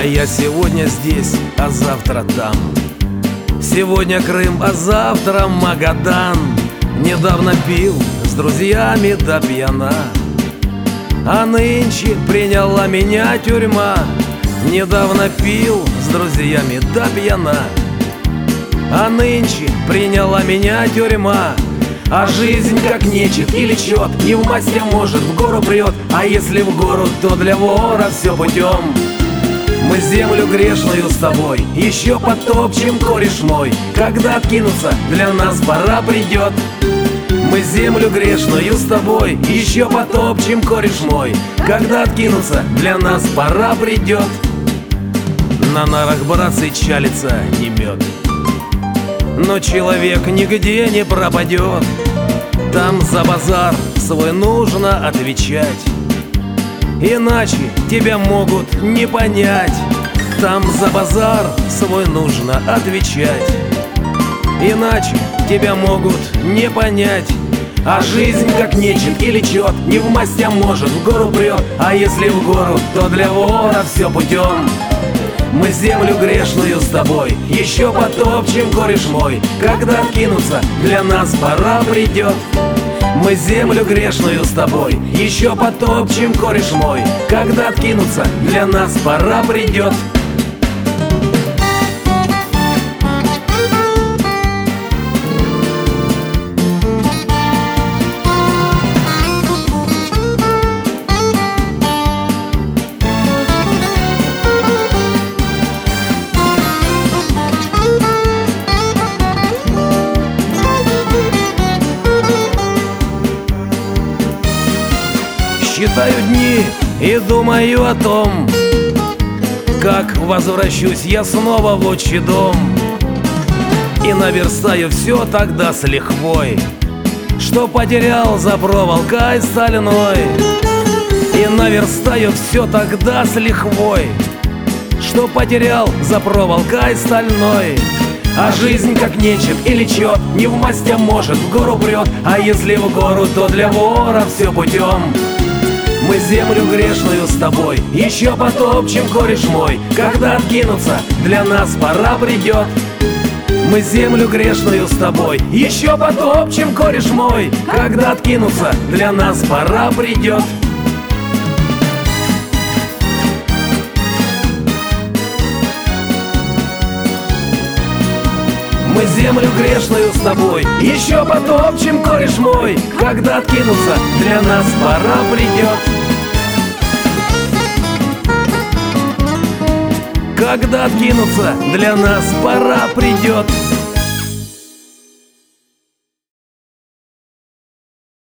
я сегодня здесь, а завтра там. Сегодня Крым, а завтра Магадан. Недавно пил с друзьями до пьяна, а нынче приняла меня тюрьма. Недавно пил с друзьями до пьяна, а нынче приняла меня тюрьма. А жизнь как нечет и лечет, не в масти может, в гору прет. А если в гору, то для вора все путем. Мы землю грешную с тобой еще потопчем, кореш мой. Когда откинуться, для нас пора придет. Мы землю грешную с тобой еще потопчем, кореш мой. Когда откинуться, для нас пора придет. На нарах, братцы, чалится не мед, но человек нигде не пропадет. Там за базар свой нужно отвечать, иначе тебя могут не понять. Там за базар свой нужно отвечать, иначе тебя могут не понять. А жизнь как нечет и лечет, не в масть, а может, в гору прет. А если в гору, то для вора все путем. Мы землю грешную с тобой еще потопчем, кореш мой. Когда откинуться, для нас пора придет. Мы землю грешную с тобой еще потопчем, кореш мой. Когда откинуться, для нас пора придет. Считаю дни и думаю о том, как возвращусь я снова в отчий дом. И наверстаю все тогда с лихвой, что потерял за проволокой стальной. И наверстаю все тогда с лихвой, что потерял за проволокой стальной. А жизнь как нечет и лечет, не в масть, а может, в гору прет. А если в гору, то для вора все путем. Мы землю грешную с тобой еще потопчем, кореш мой. Когда откинуться, для нас пора придет. Мы землю грешную с тобой еще потопчем, кореш мой. Когда откинуться, для нас пора придет. Мы землю грешную с тобой еще потопчем, кореш мой. Когда откинуться, для нас пора придет. Когда откинуться, для нас пора придет.